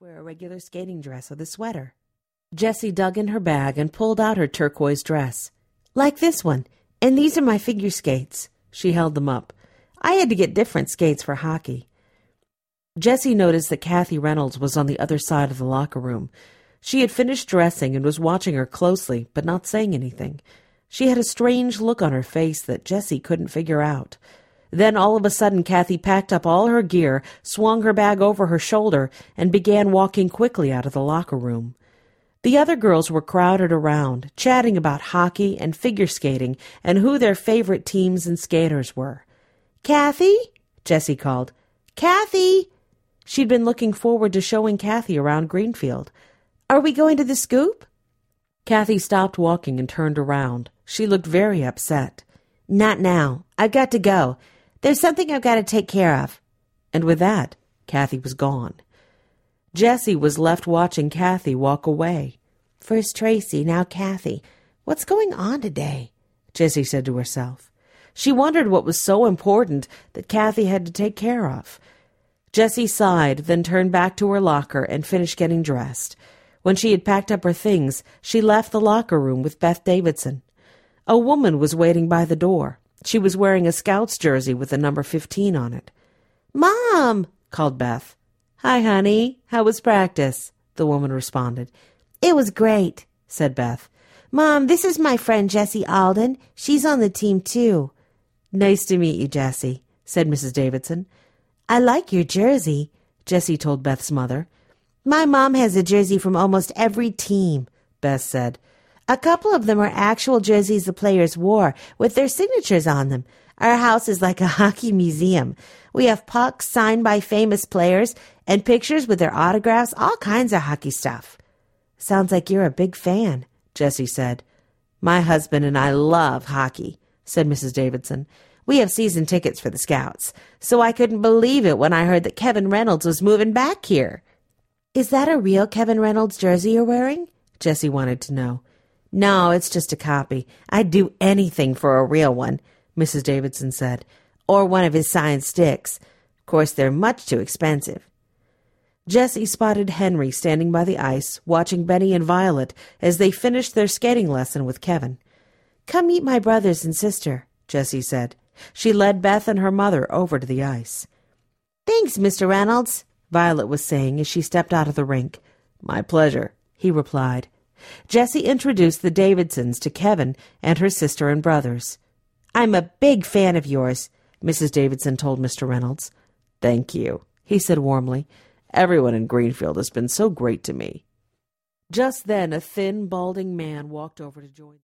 wear a regular skating dress with a sweater. Jessie dug in her bag and pulled out her turquoise dress. Like this one, and these are my figure skates. She held them up. I had to get different skates for hockey. Jessie noticed that Kathy Reynolds was on the other side of the locker room. She had finished dressing and was watching her closely, but not saying anything. She had a strange look on her face that Jessie couldn't figure out. Then all of a sudden Kathy packed up all her gear, swung her bag over her shoulder, and began walking quickly out of the locker room. The other girls were crowded around, chatting about hockey and figure skating and who their favorite teams and skaters were. "Kathy?" Jessie called. "Kathy!" She'd been looking forward to showing Kathy around Greenfield. "Are we going to the Scoop?" Kathy stopped walking and turned around. She looked very upset. "Not now. I've got to go. There's something I've got to take care of." And with that, Kathy was gone. Jessie was left watching Kathy walk away. First Tracy, now Kathy. What's going on today? Jessie said to herself. She wondered what was so important that Kathy had to take care of. Jessie sighed, then turned back to her locker and finished getting dressed. When she had packed up her things, she left the locker room with Beth Davidson. A woman was waiting by the door. She was wearing a Scouts jersey with the number 15 on it. "Mom!" called Beth. "Hi, honey. How was practice?" the woman responded. "It was great," said Beth. "Mom, this is my friend Jessie Alden. She's on the team, too." "Nice to meet you, Jessie," said Mrs. Davidson. "I like your jersey," Jessie told Beth's mother. "My mom has a jersey from almost every team," Beth said. "A couple of them are actual jerseys the players wore, with their signatures on them. Our house is like a hockey museum. We have pucks signed by famous players and pictures with their autographs, all kinds of hockey stuff." "Sounds like you're a big fan," Jessie said. "My husband and I love hockey," said Mrs. Davidson. "We have season tickets for the Scouts, so I couldn't believe it when I heard that Kevin Reynolds was moving back here." "Is that a real Kevin Reynolds jersey you're wearing?" Jessie wanted to know. "No, it's just a copy. I'd do anything for a real one," Mrs. Davidson said, "or one of his signed sticks. Of course, they're much too expensive." Jessie spotted Henry standing by the ice, watching Benny and Violet as they finished their skating lesson with Kevin. "Come meet my brothers and sister," Jessie said. She led Beth and her mother over to the ice. "Thanks, Mr. Reynolds," Violet was saying as she stepped out of the rink. "My pleasure," he replied. Jessie introduced the Davidsons to Kevin and her sister and brothers. "I'm a big fan of yours," Mrs. Davidson told Mr. Reynolds. "Thank you," he said warmly. "Everyone in Greenfield has been so great to me." Just then a thin, balding man walked over to join them.